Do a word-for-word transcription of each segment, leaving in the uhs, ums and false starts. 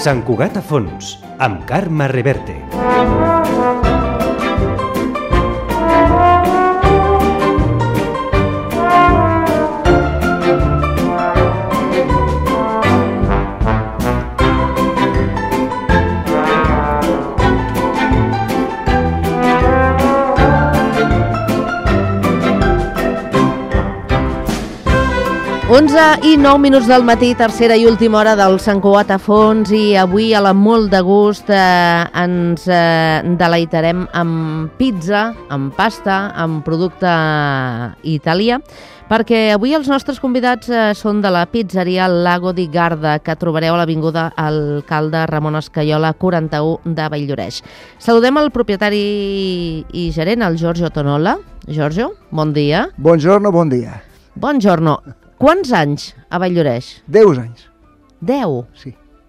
Sant Cugat a fons, amb Carme Reverte. onze i nou minuts del matí, tercera i última hora del Sant Cugat a fons, i avui a la molt de gust eh, ens eh, deleitarem amb pizza, amb pasta, amb producte italià, perquè avui els nostres convidats eh, són de la pizzeria Lago di Garda, que trobareu a l'avinguda Alcalde Ramon Escaiola quaranta-u de Valldoreix. Saludem el propietari i gerent, el Giorgio Tonola. Giorgio, bon dia. Buongiorno, bon dia. Buongiorno. Quants anys a Valldoreix? Deu anys. Deu? Sí.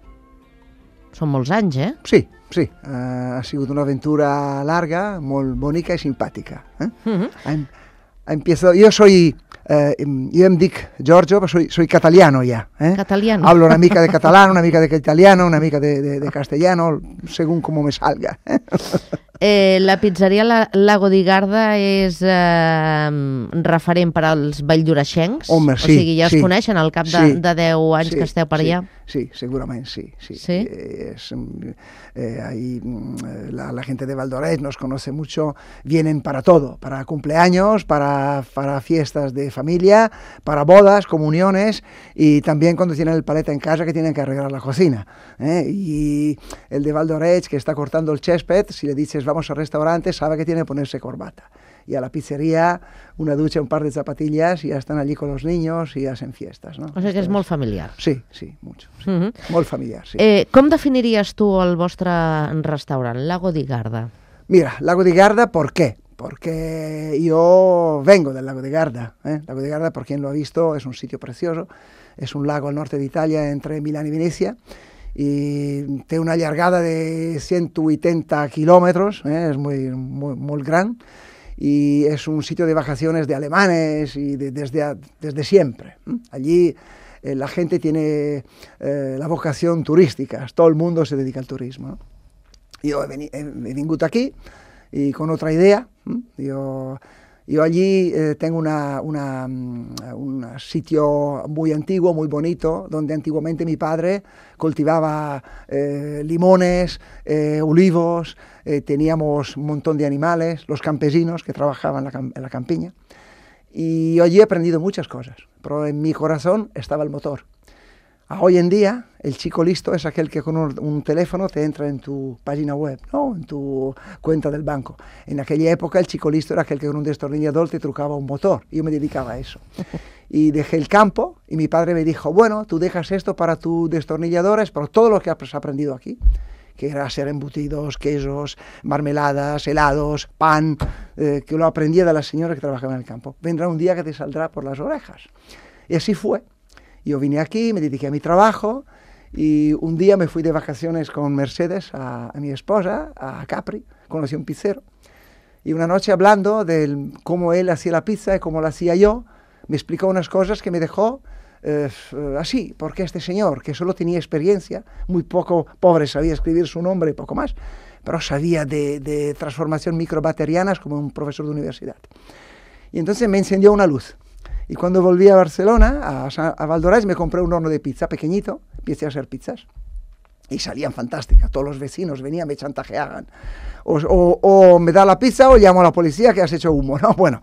Són molts anys, eh? Sí, sí. Uh, ha sigut una aventura larga, molt bonica i simpàtica. Eh? Uh-huh. Em, empiezo, yo soy, eh, yo em dic Giorgio, pero soy, soy cataliano ya. ¿eh? Cataliano. Hablo una mica de catalán, una mica de italiano, una mica de, de, de castellano, según como me salga. ¿eh? Eh, la pizzeria la, Lago di Garda és eh, referent per als valldoreixencs? Home, sí. O sigui, ja es sí, coneixen al cap de, sí, de deu anys sí, que esteu per sí, allà? Sí, segurament sí. Sí, ¿Sí? Eh, es, eh, ahí, la, la gente de Valldoreix nos conoce mucho, vienen para todo, para cumpleaños, para, para fiestas de familia, para bodas, comuniones, y también cuando tienen el paleta en casa que tienen que arreglar la cocina. ¿eh? Y el de Valldoreix, que está cortando el césped, si le dices vamos al restaurante, sabe que tiene que ponerse corbata. Y a la pizzería, una ducha, un par de zapatillas, y ya están allí con los niños y hacen fiestas, ¿no? O sigui que és molt familiar. Sí, sí, mucho. Sí. Uh-huh. Molt familiar, sí. Eh, com definiries tu el vostre restaurant, Lago di Garda? Mira, Lago di Garda, ¿por qué? Porque yo vengo del Lago di Garda. ¿eh? Lago di Garda, por quien lo ha visto, es un sitio precioso. Es un lago al norte de Italia, entre Milán y Venecia. Y tiene una llargada de ciento ochenta kilómetros, ¿eh? es muy, muy, muy gran. Y es un sitio de vacaciones de alemanes y de, desde, desde siempre. ¿eh? Allí eh, la gente tiene eh, la vocación turística, todo el mundo se dedica al turismo. ¿no? Yo he, veni, he, he vingut aquí y con otra idea. ¿eh? Yo, yo allí eh, tengo una, una, un sitio muy antiguo, muy bonito, donde antiguamente mi padre cultivaba eh, limones, eh, olivos, eh, teníamos un montón de animales, los campesinos que trabajaban en la, en la campiña. Y allí he aprendido muchas cosas, pero en mi corazón estaba el motor. A hoy en día, el chico listo es aquel que con un, un teléfono te entra en tu página web, ¿no? En tu cuenta del banco. En aquella época, el chico listo era aquel que con un destornillador te trucaba un motor. Y yo me dedicaba a eso. Y dejé el campo y mi padre me dijo, bueno, tú dejas esto para tus destornilladores, pero todo lo que has aprendido aquí, que era hacer embutidos, quesos, marmeladas, helados, pan, eh, que lo aprendía de la señora que trabajaba en el campo. Vendrá un día que te saldrá por las orejas. Y así fue. Yo vine aquí, me dediqué a mi trabajo y un día me fui de vacaciones con Mercedes, a, a mi esposa, a Capri, conocí a un pizzero. Y una noche hablando de cómo él hacía la pizza y cómo la hacía yo, me explicó unas cosas que me dejó eh, así, porque este señor, que solo tenía experiencia, muy poco, pobre, sabía escribir su nombre y poco más, pero sabía de, de transformación microbaterianas como un profesor de universidad. Y entonces me encendió una luz. Y cuando volví a Barcelona, a, a Valldoreix, me compré un horno de pizza pequeñito, empecé a hacer pizzas. Y salían fantásticas, todos los vecinos venían, me chantajeaban. O, o, o me da la pizza o llamo a la policía que has hecho humo, ¿no? Bueno,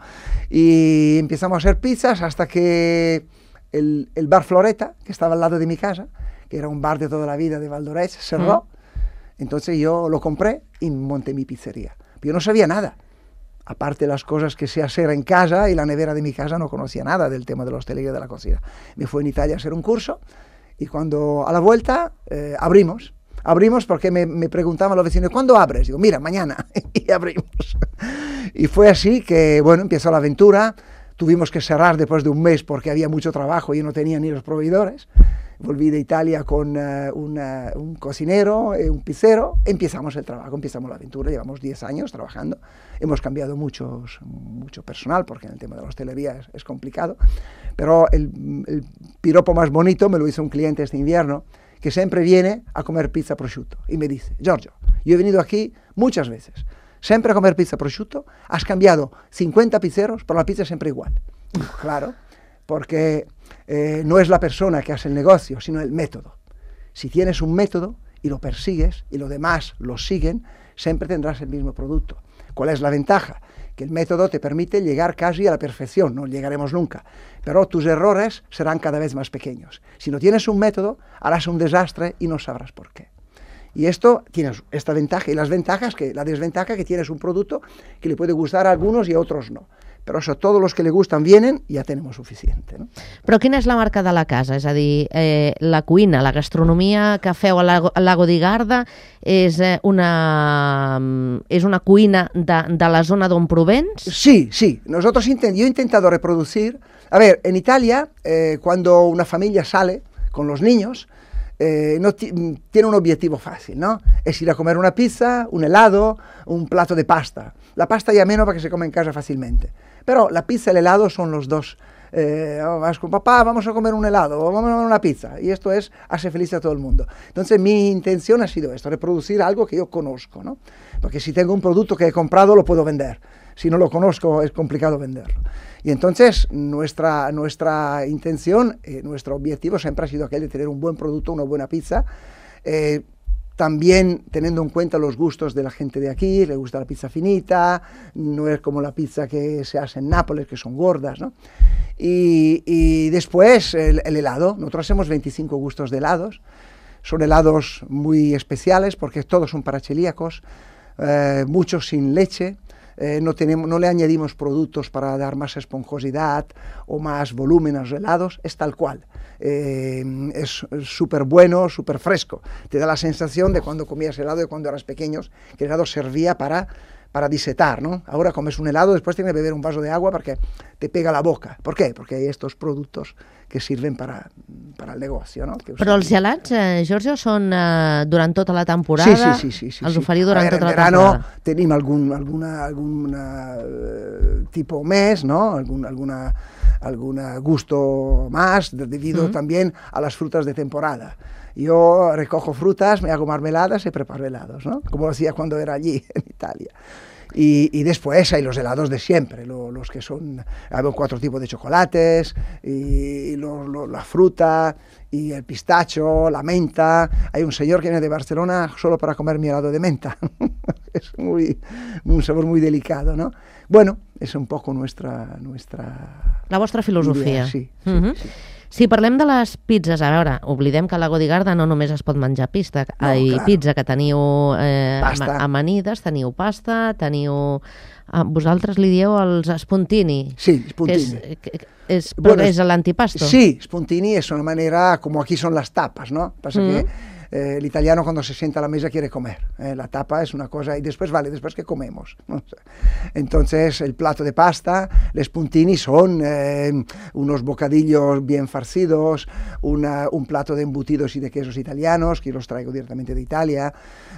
y empezamos a hacer pizzas hasta que el, el bar Floreta, que estaba al lado de mi casa, que era un bar de toda la vida de Valldoreix, cerró. Mm. Entonces yo lo compré y monté mi pizzería. Yo no sabía nada. Aparte de las cosas que sé hacer en casa, y la nevera de mi casa no conocía nada del tema de la hostelería y de la cocina. Me fui en Italia a hacer un curso y cuando a la vuelta eh, abrimos. Abrimos porque me, me preguntaban los vecinos, ¿cuándo abres? Digo, mira, mañana. Y abrimos. Y fue así que, bueno, empezó la aventura. Tuvimos que cerrar después de un mes porque había mucho trabajo y yo no tenía ni los proveedores. Volví de Italia con uh, una, un cocinero, eh, un pizzero, empezamos el trabajo, empezamos la aventura, llevamos diez años trabajando, hemos cambiado muchos, mucho personal porque en el tema de la hostelería es, es complicado, pero el, el piropo más bonito me lo hizo un cliente este invierno, que siempre viene a comer pizza prosciutto y me dice, Giorgio, yo he venido aquí muchas veces, siempre a comer pizza prosciutto, has cambiado cincuenta pizzeros, pero la pizza es siempre igual. Y digo, claro, porque eh, no es la persona que hace el negocio, sino el método. Si tienes un método y lo persigues y los demás lo siguen, siempre tendrás el mismo producto. ¿Cuál es la ventaja? Que el método te permite llegar casi a la perfección, no llegaremos nunca, pero tus errores serán cada vez más pequeños. Si no tienes un método, harás un desastre y no sabrás por qué. Y esto tienes esta ventaja y las ventajas, que la desventaja que tienes un producto que le puede gustar a algunos y a otros no. Però això, tots els que li gustan vienen i ja tenim suficient. No? Però quina és la marca de la casa? És a dir, eh, la cuina, la gastronomia que feu al Lago, al Lago di Garda és una, és una cuina de, de la zona d'on provens? Sí, sí. Nosotros intent, yo he intentado reproducir... A ver, en Italia, eh, cuando una familia sale con los niños, Eh, no tiene un objetivo fácil, ¿no? Es ir a comer una pizza, un helado, un plato de pasta. La pasta ya menos porque se come en casa fácilmente. Pero la pizza y el helado son los dos. Eh, vas con papá, vamos a comer un helado, o vamos a comer una pizza. Y esto es, hace feliz a todo el mundo. Entonces mi intención ha sido esto, reproducir algo que yo conozco, ¿no? Porque si tengo un producto que he comprado, lo puedo vender. Si no lo conozco, es complicado venderlo. Y entonces nuestra, nuestra intención, eh, nuestro objetivo siempre ha sido aquel de tener un buen producto, una buena pizza, eh, también teniendo en cuenta los gustos de la gente de aquí, le gusta la pizza finita, no es como la pizza que se hace en Nápoles, que son gordas, ¿no? Y, y después el, el helado, nosotros hacemos veinticinco gustos de helados, son helados muy especiales porque todos son para celíacos, eh, muchos sin leche. Eh, no, tenemos, no le añadimos productos para dar más esponjosidad o más volumen a los helados, es tal cual. Eh, es súper bueno, súper fresco. Te da la sensación de cuando comías helado de cuando eras pequeños, que el helado servía para, para disetar, ¿no? Ahora comes un helado, después tienes que beber un vaso de agua porque te pega la boca. ¿Por qué? Porque hay estos productos que sirven para, para el negocio, ¿no? Que Però els gelats, eh, Giorgio, són eh, durant tota la temporada? Sí, sí, sí. sí, sí els sí. oferiu durant ver, tota la verano temporada? Tenim algun alguna, alguna uh, tipo mes, ¿no? Algun, alguna, alguna gusto más, debido mm. también a las frutas de temporada. Yo recojo frutas, me hago marmeladas y preparo helados, ¿no? Como lo hacía cuando era allí, en Italia. Y, y después hay los helados de siempre, lo, los que son, hay cuatro tipos de chocolates, y, y lo, lo, la fruta, y el pistacho, la menta. Hay un señor que viene de Barcelona solo para comer mi helado de menta. Es muy, un sabor muy delicado, ¿no? Bueno, es un poco nuestra... nuestra la vostra filosofia. Idea, sí, sí, uh-huh. sí. Si parlem de les pizzas, a veure, oblidem que a Lago di Garda no només es pot menjar pista, no, ai, claro. pizza, que teniu eh, Pasta. amanides, teniu pasta, teniu... Ah, vosaltres li dieu els spuntini. Sí, spuntini. Que és, que, és, bueno, és l'antipasto. Sí, spuntini es una manera, como aquí son las tapas, ¿no? Pasa mm. que eh, el italiano cuando se sienta a la mesa quiere comer. Eh, la tapa es una cosa, y después, vale, después que comemos, ¿no? Entonces, el plato de pasta, los spuntini son eh, unos bocadillos bien farcidos, una, un plato de embutidos y de quesos italianos, que los traigo directamente de Italia.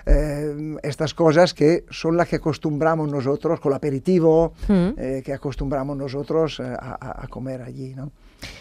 Eh, estas cosas que son las que acostumbramos nosotros con el aperitivo, mm. eh, que acostumbramos nosotros eh, a, a comer allí, ¿no?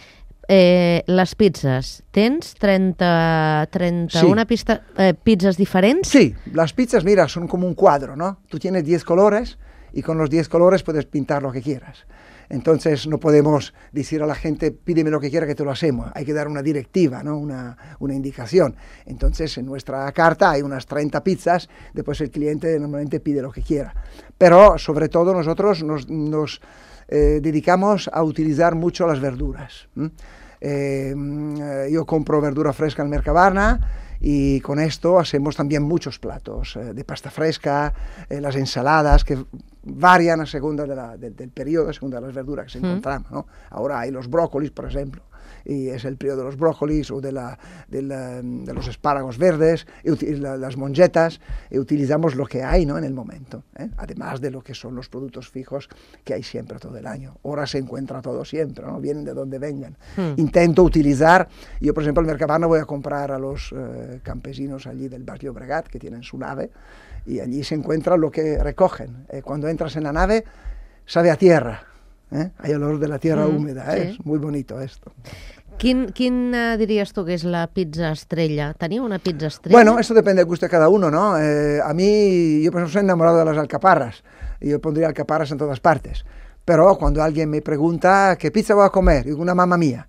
Eh, les pizzas, tens treinta, treinta-una sí. pista, eh, pizzas diferents? Sí, las pizzas, mira, son como un cuadro, ¿no? Tú tienes diez colores y con los diez colores puedes pintar lo que quieras. Entonces no podemos decir a la gente, pídeme lo que quiera que te lo hacemos. Hay que dar una directiva, ¿no? una, una indicación. Entonces en nuestra carta hay unas treinta pizzas, después el cliente normalmente pide lo que quiera. Pero sobre todo nosotros nos, nos eh, dedicamos a utilizar mucho las verduras. ¿Mm? Eh, yo compro verdura fresca en Mercabarna y con esto hacemos también muchos platos eh, de pasta fresca, eh, las ensaladas que varian a segunda de la, de, del periodo, a segunda de las verduras que se mm. encontramos, ¿no? Ahora hay los brócolis, por ejemplo, y es el periodo de los brócolis o de, la, de, la, de los espárragos verdes, y la, las mongetas, y utilizamos lo que hay, ¿no? En el momento, ¿eh? Además de lo que son los productos fijos que hay siempre todo el año. Ahora se encuentra todo siempre, ¿no? Vienen de donde vengan. Mm. Intento utilizar, yo por ejemplo en Mercabarna voy a comprar a los eh, campesinos allí del Baix Llobregat, que tienen su nave, y allí se encuentra lo que recogen. Eh, cuando entras en la nave, sabe a tierra. ¿Eh? Hay olor de la tierra mm, húmeda, ¿eh? Sí. Es muy bonito esto. Quin, quin eh, diries tu que és la pizza estrella? Teniu una pizza estrella? Bueno, eso depende del gusto de cada uno, ¿no? Eh, a mí, yo por ejemplo soy enamorado de las alcaparras, y yo pondría alcaparras en todas partes, pero cuando alguien me pregunta qué pizza voy a comer, digo una mamma mía,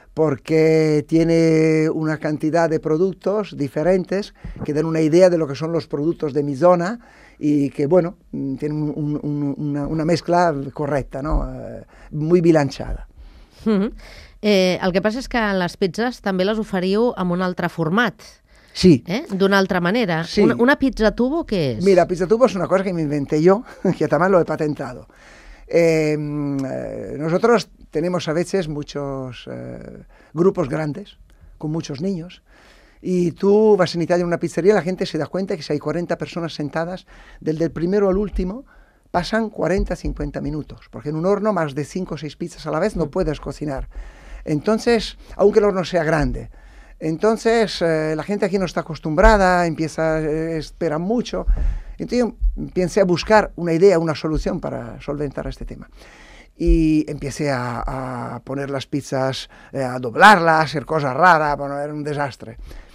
porque tiene una cantidad de productos diferentes que dan una idea de lo que son los productos de mi zona y que, bueno, tienen un, un, una, una mezcla correcta, ¿no? Eh, muy bilanciada. Mm-hmm. eh, el que passa és que les pizzas també les oferiu amb un altre format. Sí. ¿Eh? D'una altra manera. Sí. Una, una pizza tubo, ¿qué es? Mira, pizza tubo es una cosa que me inventé yo, que además lo he patentado. Eh, nosotros tenemos a veces muchos eh, grupos grandes, con muchos niños, y tú vas en Italia en una pizzería y la gente se da cuenta que si hay cuarenta personas sentadas, del, del primero al último, pasan cuarenta a cincuenta minutos, porque en un horno más de cinco o seis pizzas a la vez no puedes cocinar. Entonces, aunque el horno sea grande, entonces eh, la gente aquí no está acostumbrada, empieza, eh, espera mucho. Entonces yo empecé a buscar una idea, una solución para solventar este tema. Y empecé a, a poner las pizzas, eh, a doblarlas, a hacer cosas raras, bueno, era un desastre.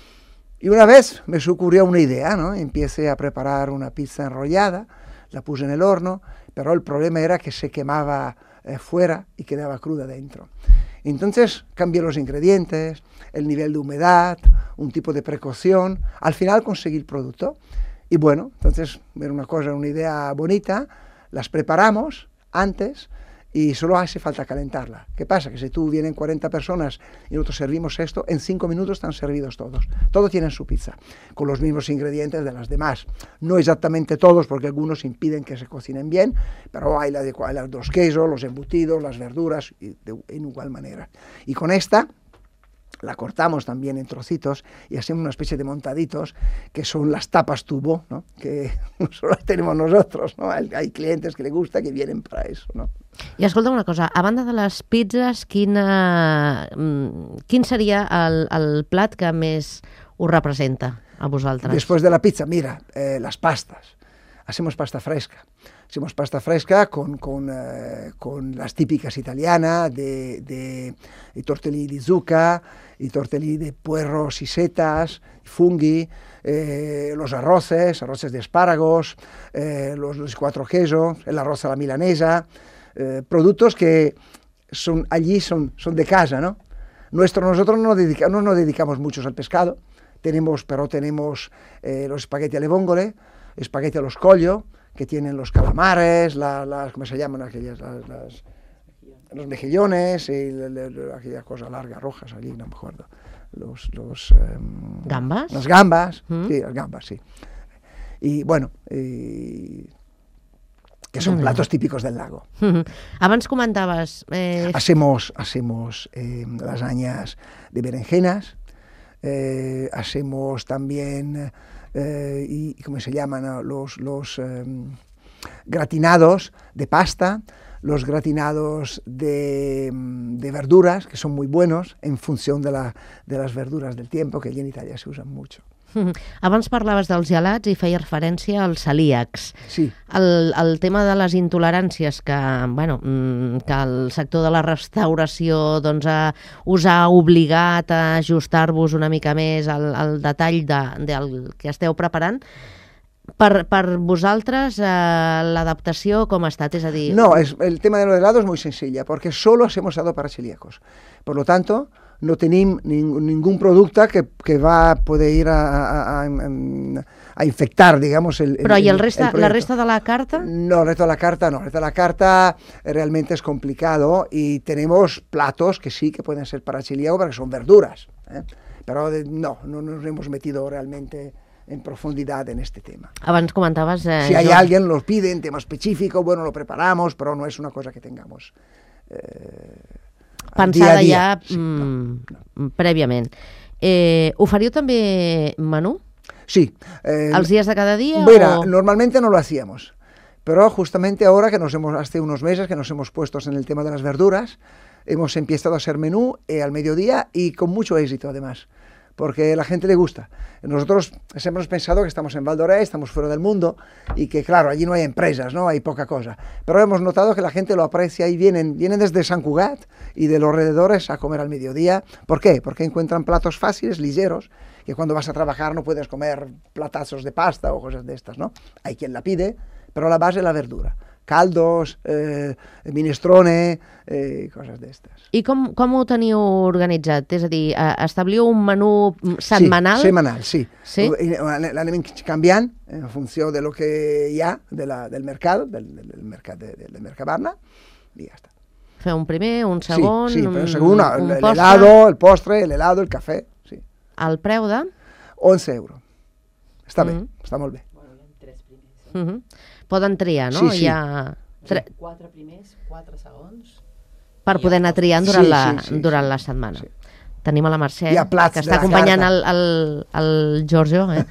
Y una vez me ocurrió una idea, ¿no? Empecé a preparar una pizza enrollada, la puse en el horno, pero el problema era que se quemaba eh, fuera y quedaba cruda dentro. Entonces cambié los ingredientes, el nivel de humedad, un tipo de precaución, al final conseguí el producto. Y bueno, entonces era una cosa, una idea bonita, las preparamos antes y solo hace falta calentarla. ¿Qué pasa? Que si tú vienen cuarenta personas y nosotros servimos esto, en cinco minutos están servidos todos. Todos tienen su pizza, con los mismos ingredientes de las demás. No exactamente todos, porque algunos impiden que se cocinen bien, pero hay, la de, hay los quesos, los embutidos, las verduras, y de, en igual manera. Y con esta la cortamos también en trocitos y hacemos una especie de montaditos que son las tapas tubo, ¿no? Que solo las tenemos nosotros, ¿no? Hay clientes que les gusta que vienen para eso, ¿no? I escolta una cosa, a banda de les pizzas, quina, quin seria el, el plat que més us representa a vosaltres? Después de la pizza, mira, eh, las pastas. Hacemos pasta fresca. Hacemos pasta fresca con, con, eh, con las típicas italianas de, de, de tortellini di zucca, y tortellini de puerros y setas, funghi, eh, los arroces, arroces de espárragos, eh, los, los cuatro quesos, el arroz a la milanesa, eh, productos que son allí son, son de casa, ¿no? Nuestro, nosotros no nos, dedica, no nos dedicamos muchos al pescado, tenemos, pero tenemos eh, los espagueti alle vongole, espagueti allo scoglio, que tienen los calamares, la, las, ¿cómo se llaman aquellas? Las, las, los mejillones y la, la, la, aquellas cosas largas, rojas, allí, no me acuerdo. Los, los, um, ¿Gambas? Las gambas, mm. sí, las gambas, sí. Y bueno, y, que son mm. platos típicos del lago. Mm. Abans comentaves... Eh... Hacemos, hacemos eh, lasañas de berenjenas, eh, hacemos también... Eh, y, ¿cómo se llaman? ¿no? Los, los eh, gratinados de pasta, los gratinados de, de verduras, que son muy buenos en función de, la, de las verduras del tiempo, que allí en Italia se usan mucho. Abans parlaves dels gelats i feia referència als celíacs. Sí. El, el tema de les intoleràncies que, bueno, que el sector de la restauració doncs, ha, us ha obligat a ajustar-vos una mica més al, al detall de, del que esteu preparant, per, per vosaltres eh, l'adaptació com ha estat? És a dir... No, es, el tema de los helados es muy sencilla, porque solo hacemos helado para celíacos. Por lo tanto... no tenim ning, ningún producte que, que va poder ir a, a, a, a infectar, digamos, el Però el, i el resta, el la resta de la carta? No, el resto de la carta no, el resto de la carta realmente es complicado y tenemos platos que sí que pueden ser para celíaco porque son verduras, ¿eh? Pero de, no, no nos hemos metido realmente en profundidad en este tema. Abans comentaves... Eh, si hay jo... alguien los pide en tema específico, bueno, lo preparamos, pero no es una cosa que tengamos... Eh, pensada dia dia. ja Sí, mmm, no, no. prèviament. Eh, oferiu també menú? Sí. Eh, ¿Els días de cada día? Mira, o... normalmente no lo hacíamos, pero justamente ahora que nos hemos, hace unos meses que nos hemos puesto en el tema de las verduras, hemos empezado a hacer menú eh, al mediodía y con mucho éxito además, porque a la gente le gusta. Nosotros hemos pensado que estamos en Val d'Oreix, estamos fuera del mundo y que, claro, allí no hay empresas, ¿no? Hay poca cosa. Pero hemos notado que la gente lo aprecia y vienen, vienen desde Sant Cugat y de los alrededores a comer al mediodía. ¿Por qué? Porque encuentran platos fáciles, ligeros, que cuando vas a trabajar no puedes comer platazos de pasta o cosas de estas, ¿no? Hay quien la pide, pero la base es la verdura. Caldos, eh, minestrone, eh, coses d'estes. I com, com ho teniu organitzat? És a dir, establiu un menú setmanal? Sí, setmanal, sí. Sí? L'anem canviant en funció de lo que hi ha de la, del mercat, del, del mercat de, del Mercabarna, i ja està. Feu un primer, un segon, sí, sí, un, segon, un el, postre? helado, el postre, el helado, el cafè, sí. El preu de? onze euros. Està bé, Mm. està molt bé. Bueno, hi ha tres primers. Uh -huh. Poden triar, no? Sí, sí. Hi ha... Tre... Quatre primers, quatre segons. per I poder el anar postre. triant durant, Sí, la, sí, sí, durant sí. la setmana. Sí. Tenim a la Mercè, Hi ha plats que de està la acompanyant carta. el, el, el Giorgio, eh?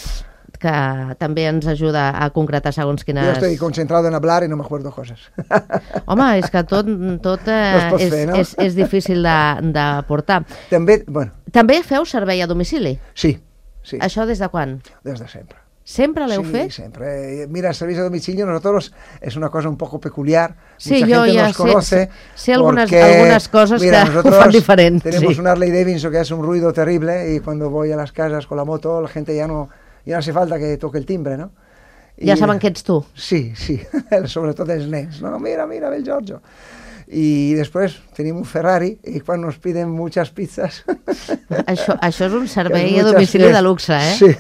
que també ens ajuda a concretar segons Yo quines... estoy concentrado en hablar y no me acuerdo cosas. Home, és que tot, tot eh, No es pot és, fer, no? és, és difícil de, de portar. També, bueno, També feu servei a domicili? sí, sí, Això des de quan? des de sempre. Sempre l'heu Sí, fet? siempre. Mira, el servicio a domicilio nosotros es una cosa un poco peculiar. Sí, Mucha yo gente ya nos sé- conoce. sé- sé algunas- porque, algunas cosas mira, que nosotros fan diferent, tenemos sí. un Harley Davidson que hace un ruido terrible y cuando voy a las casas con la moto la gente ya no, ya no hace falta que toque el timbre, ¿no? Ja I- saben que ets tu. Sí, sí, sobretot els nens, no? Mira, mira, ve el Giorgio. Y después tenemos un Ferrari y cuando nos piden muchas pizzas... Això, això és un servei muchas a domicili fiestas. de luxe, eh? Sí.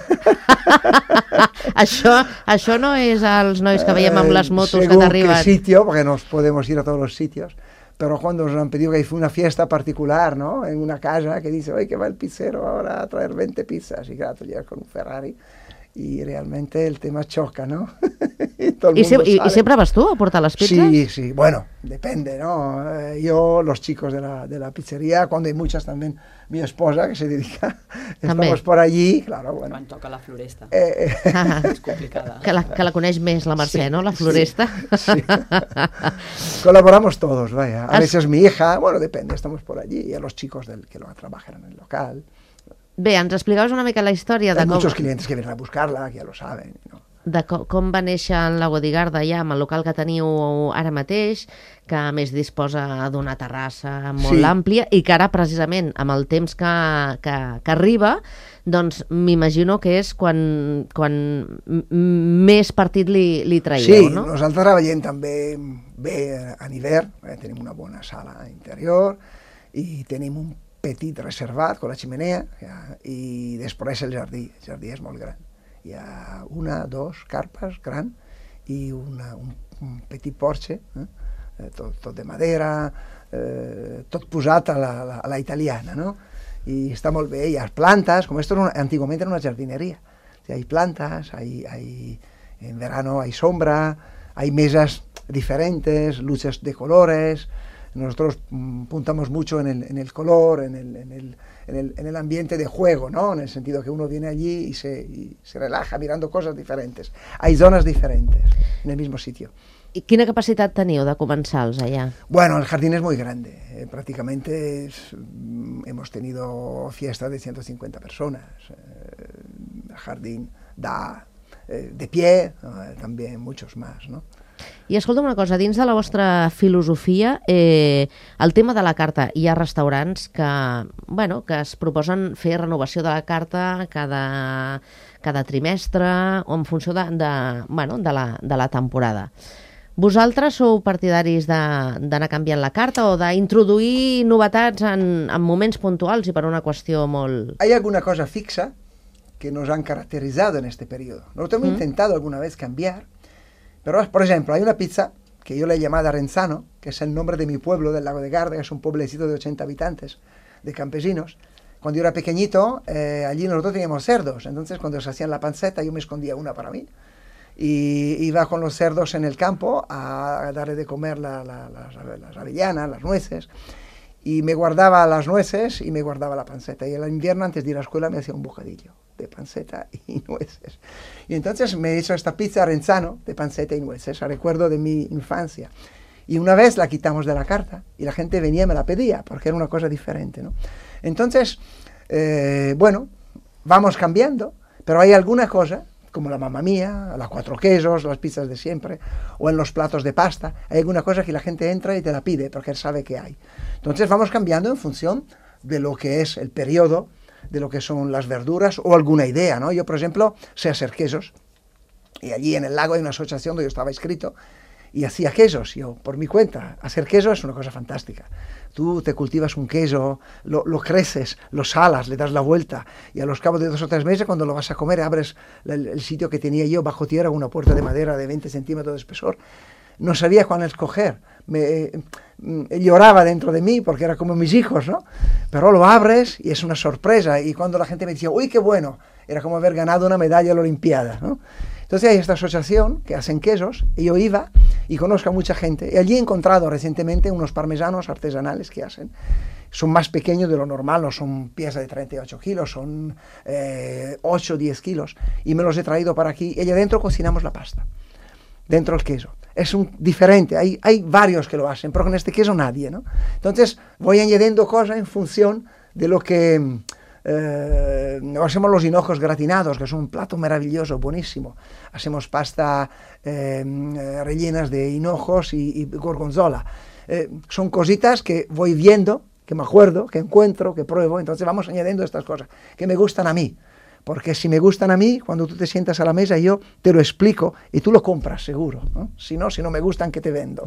això, això no és els nois que veiem amb les motos Eh, que t'arriben. Según qué sitio, porque nos podemos ir a todos los sitios, pero cuando nos han pedido que fue una fiesta particular, ¿no? En una casa que dice, oye, que va el pizzero ahora a traer veinte pizzas, y claro, tú llegas con un Ferrari, y realmente el tema choca, ¿no? y todo el I, se, mundo i, sale. I sempre vas tu a portar les pizzas? Sí, sí, bueno, depende, ¿no? Eh, yo, los chicos de la, de la pizzería, cuando hay muchas también, mi esposa que se dedica, També. estamos por allí, claro, bueno. Quan toca la floresta. Eh, eh, Ah, És complicada. que, la, que la coneix més la Mercè, Sí, no? La sí, floresta. sí. Colaboramos todos, vaya. A Has- veces mi hija, bueno, depende, estamos por allí, y a los chicos del, que lo trabajan en el local. Bé, ens explicaves una mica la història de Hay com, muchos clientes que vienen a buscarla, que ya lo saben, ¿no? de com, com va néixer en la Godigarda ja amb el local que teniu ara mateix, que a més disposa d'una terrassa molt Sí. àmplia i que ara precisament amb el temps que, que, que arriba doncs m'imagino que és quan, quan m- més partit li, li traieu, Sí, no? nosaltres treballem també bé en hivern, eh, tenim una bona sala interior i tenim un petit reservat con la chimenea ja, i després el jardí, el jardí és molt gran. Hi ha una, dos carpes gran i una, un, un petit porche, eh? Eh, tot, tot de madera, eh, tot posat a la, a la, a la italiana, no? Y está muy bien, y hay plantas, como esto era una- antiguamente era una jardinería. O sea, hay plantas, hay, hay, en verano hay sombra, hay mesas diferentes, luces de colores. Nosotros mm, puntamos mucho en el, en el color, en el, en, el, en, el, en el ambiente de juego, ¿no? En el sentido que uno viene allí y se, y se relaja mirando cosas diferentes. Hay zonas diferentes en el mismo sitio. I quina capacitat teniu de comensals allà? Bueno, el jardín es muy grande. Eh, prácticamente es, mm, hemos tenido fiestas de ciento cincuenta personas. Eh, el jardín da eh, de pie, eh, también muchos más, ¿no? I escolta'm una cosa, dins de la vostra filosofia, eh, el tema de la carta, hi ha restaurants que, bueno, que es proposen fer renovació de la carta cada, cada trimestre o en funció de, de, bueno, de, la, de la temporada. Vosaltres sou partidaris de- d'anar canviant la carta o d'introduir novetats en, en moments puntuals i per una qüestió molt... Hay alguna cosa fixa que nos han caracterizado en este periodo. Nosotros hemos Mm. intentado alguna vez cambiar, pero, por ejemplo, hay una pizza que yo le he llamado Arenzano, que es el nombre de mi pueblo, del Lago de Garda, que es un pueblecito de ochenta habitantes, de campesinos. Cuando yo era pequeñito, eh, allí nosotros teníamos cerdos, entonces cuando se hacían la panceta yo me escondía una para mí. Y iba con los cerdos en el campo a darle de comer la- la- las, las avellanas, las nueces, y me guardaba las nueces y me guardaba la panceta. Y el invierno, antes de ir a la escuela, me hacía un bocadillo de panceta y nueces. Y entonces me hizo esta pizza Arenzano de panceta y nueces, a recuerdo de mi infancia. Y una vez la quitamos de la carta y la gente venía y me la pedía, porque era una cosa diferente, ¿no? Entonces, Eh, bueno, vamos cambiando, pero hay alguna cosa, como la mamma mía, las cuatro quesos, las pizzas de siempre, o en los platos de pasta, hay alguna cosa que la gente entra y te la pide porque sabe que hay. Entonces vamos cambiando en función de lo que es el periodo, de lo que son las verduras o alguna idea, ¿no? Yo, por ejemplo, sé hacer quesos, y allí en el lago hay una asociación donde yo estaba inscrito, y hacía quesos, yo por mi cuenta. Hacer queso es una cosa fantástica. Tú te cultivas un queso, lo, lo creces, lo salas, le das la vuelta, y a los cabos de dos o tres meses, cuando lo vas a comer, abres el, el sitio que tenía yo bajo tierra, una puerta de madera de veinte centímetros de espesor. No sabía cuál escoger. Me, eh, lloraba dentro de mí porque era como mis hijos, ¿no? Pero lo abres y es una sorpresa. Y cuando la gente me decía, uy, qué bueno, era como haber ganado una medalla a la Olimpiada, ¿no? Entonces hay esta asociación que hacen quesos, y yo iba y conozco a mucha gente. Y allí he encontrado recientemente unos parmesanos artesanales que hacen. Son más pequeños de lo normal, no son piezas de treinta y ocho kilos, son eh, ocho o diez kilos. Y me los he traído para aquí. Y allá adentro cocinamos la pasta, dentro del queso. Es un diferente, hay, hay varios que lo hacen, pero con este queso nadie, ¿no? Entonces voy añadiendo cosas en función de lo que... Eh, hacemos los hinojos gratinados, que es un plato maravilloso, buenísimo. Hacemos pasta eh, rellenas de hinojos y, y gorgonzola. Eh, son cositas que voy viendo, que me acuerdo, que encuentro, que pruebo. Entonces vamos añadiendo estas cosas que me gustan a mí. Porque si me gustan a mí, cuando tú te sientas a la mesa, yo te lo explico y tú lo compras, seguro, no? Si no, si no me gustan, ¿qué te vendo?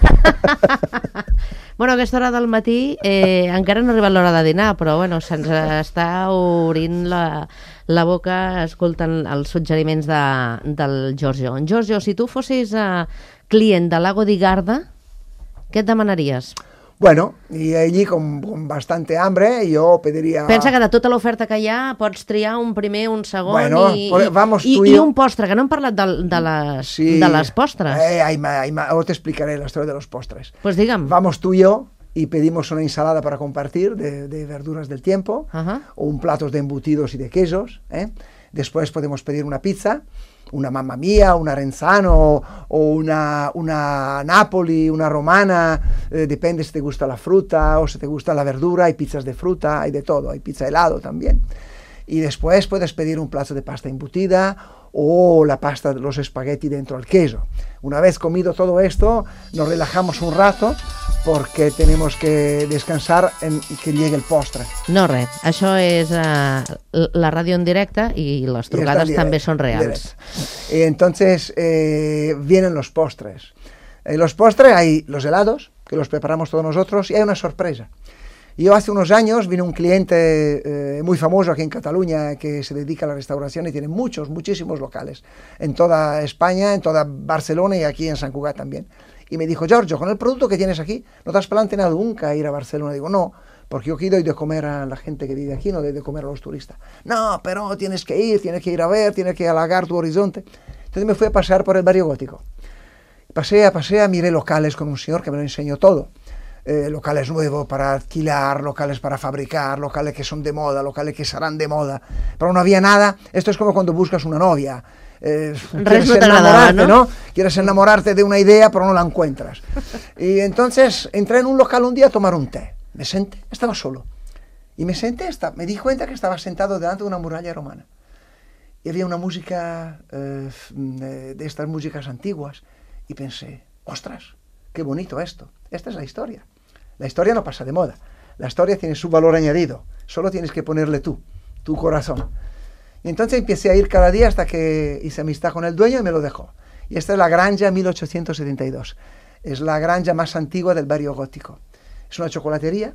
Bueno, a aquesta hora del matí eh, encara no ha arribat l'hora de dinar, però bueno, se'ns està obrint la, la boca escoltant els suggeriments de, del Giorgio. Giorgio, si tu fossis eh, client de Lago di Garda, què et demanaries? Bueno, y allí con, con bastante hambre yo pediría... Pensa que de tota l'oferta que hi ha pots triar un primer, un segon bueno, i, vamos i, tú i, y i yo. un postre, que no hem parlat de, de, les, Sí. de les postres. Eh, hay ma- hay ma- ahora te explicaré la historia de los postres. Pues digue'm. Vamos tú y yo y pedimos una ensalada para compartir de, de verduras del tiempo, Ajá. o un plato de embutidos y de quesos, ¿eh? Después podemos pedir una pizza, una mamma mia, una Renzano o una, una Napoli, una romana, eh, depende si te gusta la fruta o si te gusta la verdura, hay pizzas de fruta, hay de todo, hay pizza helado también. Y después puedes pedir un plato de pasta embutida o la pasta de los espagueti dentro del queso. Una vez comido todo esto, nos relajamos un rato porque tenemos que descansar en que llegue el postre. No, res. Això és uh, la ràdio en directe i les trucades Y també són reals. Y entonces eh, vienen los postres. En los postres hay los helados, que los preparamos todos nosotros, y hay una sorpresa. Yo hace unos años vino un cliente eh, muy famoso aquí en Cataluña que se dedica a la restauración y tiene muchos, muchísimos locales en toda España, en toda Barcelona y aquí en Sant Cugat también. Y me dijo, Giorgio, con el producto que tienes aquí, ¿no te has planteado nunca ir a Barcelona? Digo, no, porque yo aquí doy de comer a la gente que vive aquí, no doy de comer a los turistas. No, pero tienes que ir, tienes que ir a ver, tienes que halagar tu horizonte. Entonces me fui a pasear por el barrio gótico. Pasea, pasea, miré locales con un señor que me lo enseñó todo. Eh, locales nuevos para alquilar, locales para fabricar, locales que son de moda, locales que serán de moda, pero no había nada. Esto es como cuando buscas una novia. Eh, quieres no enamorarte, ¿no? ¿no? Quieres enamorarte de una idea, pero no la encuentras. Y entonces entré en un local un día a tomar un té. Me senté, estaba solo. Y me senté, me di cuenta que estaba sentado delante de una muralla romana. Y había una música, eh, de estas músicas antiguas. Y pensé, ostras, qué bonito esto. Esta es la historia. La historia no pasa de moda. La historia tiene su valor añadido. Solo tienes que ponerle tú, tu corazón. Y entonces empecé a ir cada día hasta que hice amistad con el dueño y me lo dejó. Y esta es la Granja mil ochocientos setenta y dos. Es la granja más antigua del barrio gótico. Es una chocolatería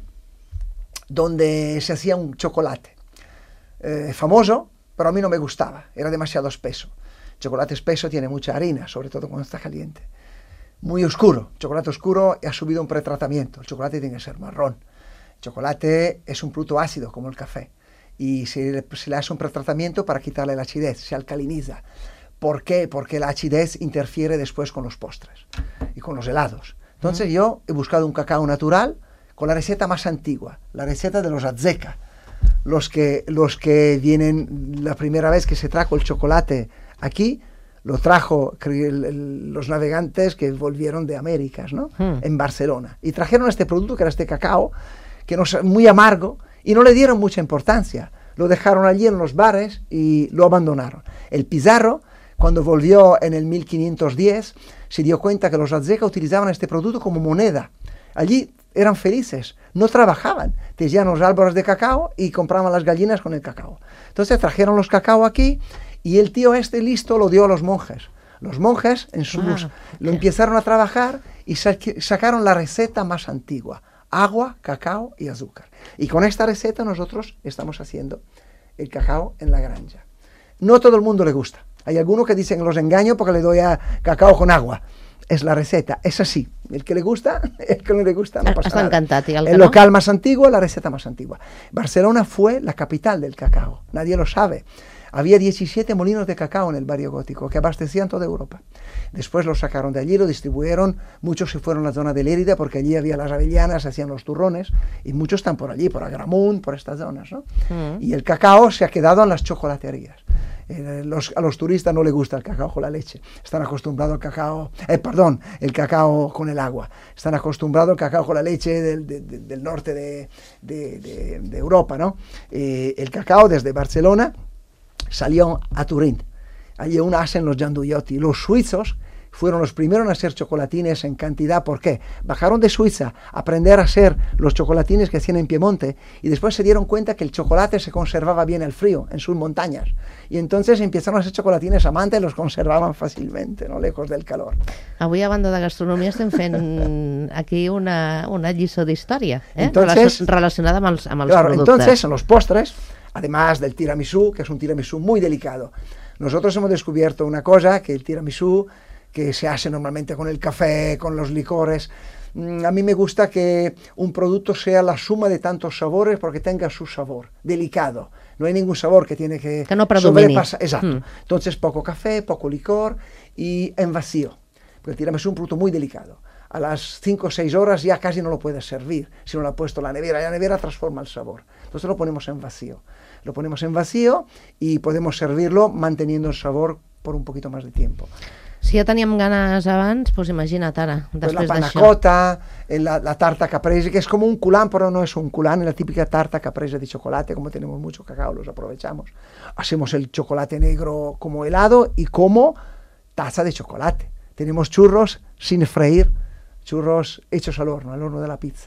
donde se hacía un chocolate eh, famoso, pero a mí no me gustaba. Era demasiado espeso. Chocolate espeso tiene mucha harina, sobre todo cuando está caliente. Muy oscuro, chocolate oscuro ha subido un pretratamiento, el chocolate tiene que ser marrón. El chocolate es un producto ácido como el café y se le, se le hace un pretratamiento para quitarle la acidez, se alcaliniza. ¿Por qué? Porque la acidez interfiere después con los postres y con los helados. Entonces mm. yo he buscado un cacao natural con la receta más antigua, la receta de los Azzecca, los que, los que vienen la primera vez que se trajo el chocolate aquí. Lo trajo el, el, los navegantes que volvieron de Américas, ¿no? Hmm. En Barcelona. Y trajeron este producto, que era este cacao, que no es muy amargo y no le dieron mucha importancia. Lo dejaron allí en los bares y lo abandonaron. El Pizarro, cuando volvió en el mil quinientos diez, se dio cuenta que los aztecas utilizaban este producto como moneda. Allí eran felices, no trabajaban, tenían los árboles de cacao y compraban las gallinas con el cacao. Entonces trajeron los cacao aquí y el tío este listo lo dio a los monjes. Los monjes en sus, ah, lo empezaron a trabajar y sa sacaron la receta más antigua: agua, cacao y azúcar. Y con esta receta nosotros estamos haciendo el cacao en la granja. No todo el mundo le gusta. Hay algunos que dicen que los engaño porque le doy a cacao con agua. Es la receta, es así. El que le gusta, el que no le gusta, no pasa Està nada. encantat, i el, el local más antiguo, la receta más antigua. Barcelona fue la capital del cacao, nadie lo sabe. Había diecisiete molinos de cacao en el barrio gótico que abastecían toda Europa. Después los sacaron de allí, lo distribuyeron, muchos se fueron a la zona de Lérida porque allí había las avellanas, hacían los turrones, y muchos están por allí, por Agramunt, por estas zonas, ¿no? Mm. Y el cacao se ha quedado en las chocolaterías. Eh, los, a los turistas no les gusta el cacao con la leche, están acostumbrados al cacao, eh, perdón, el cacao con el agua, están acostumbrados al cacao con la leche del, de, de, del norte de, de, de, de Europa, ¿no? Eh, el cacao desde Barcelona salió a Turín, allí aún hacen los gianduiotti. Los suizos fueron los primeros a hacer chocolatines en cantidad. ¿Por qué? Bajaron de Suiza a aprender a hacer los chocolatines que hacían en Piemonte y después se dieron cuenta que el chocolate se conservaba bien al frío en sus montañas y entonces empezaron a hacer chocolatines a manta y los conservaban fácilmente, no lejos del calor. Avui, a banda de gastronomia, estem fent aquí una, una lliçó d'història, eh? Entonces, relacionada amb els, amb els claro, productes. Entonces, en los postres, además del tiramisú, que es un tiramisú muy delicado, nosotros hemos descubierto una cosa, que el tiramisú, que se hace normalmente con el café, con los licores, a mí me gusta que un producto sea la suma de tantos sabores porque tenga su sabor, delicado. No hay ningún sabor que tiene que, que no predomini. Exacto. Mm. Entonces, poco café, poco licor y en vacío. Porque el tiramisú es un producto muy delicado. A las cinco o seis horas ya casi no lo puedes servir si no lo ha puesto en la nevera. La nevera transforma el sabor. Entonces lo ponemos en vacío. Lo ponemos en vacío y podemos servirlo manteniendo el sabor por un poquito más de tiempo. Si ja teníem ganes abans, pues imagina't ara, després pues la d'això. panacota, la, la tarta caprese, que es como un culán, pero no es un culán, es la típica tarta caprese de chocolate. Como tenemos mucho cacao, los aprovechamos. Hacemos el chocolate negro como helado y como taza de chocolate. Tenemos churros sin freír, churros hechos al horno, al horno de la pizza.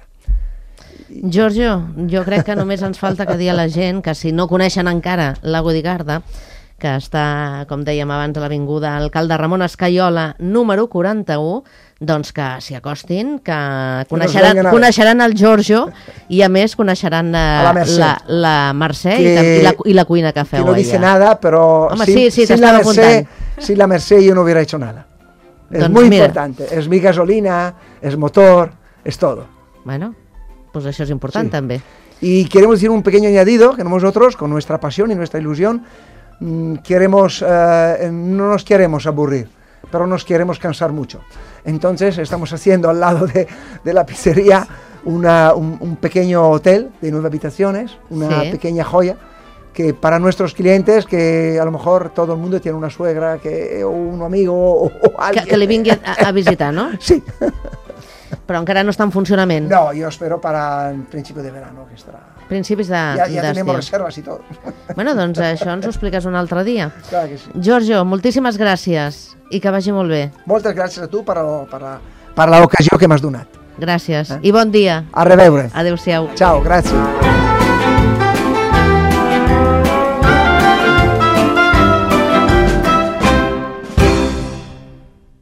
Giorgio, jo crec que només ens falta que dir a la gent que si no coneixen encara la Godigarda, que està, com dèiem abans, a l'Avinguda Alcalde Ramon Escaiola, número quaranta-u, doncs que s'hi acostin, que coneixeran, coneixeran el Giorgio i, a més, coneixeran la, la Mercè, la, la Mercè que, i, la, i la cuina que feu. Que no dice nada, pero Home, sin, sí, sí, sin, la Mercè, sin la Mercè yo no hubiera hecho nada. Es doncs muy mira. importante, es mi gasolina, es motor, es todo. Bueno, pues això és important, sí. també. Y queremos decir un pequeño añadido, que nosotros, con nuestra pasión y nuestra ilusión, queremos, eh, no nos queremos aburrir, pero nos queremos cansar mucho. Entonces estamos haciendo al lado de, de la pizzería una, un, un pequeño hotel de nueve habitaciones, una sí. pequeña joya, que para nuestros clientes, que a lo mejor todo el mundo tiene una suegra, que, o un amigo, o, o alguien. Que, que li vingui a, a visitar, no? Sí. Però encara no està en funcionament. No, yo espero para el principio de verano, que estarà... Principis de, ja, ja tenemos reservas y todo. Bueno, doncs això ens ho expliques un altre dia. Clar que sí. Giorgio, moltíssimes gràcies i que vagi molt bé. Moltes gràcies a tu per, per, per l'ocasió que m'has donat. Gràcies. Eh? I bon dia. A reveure. Adéu-siau. Ciao, gràcies.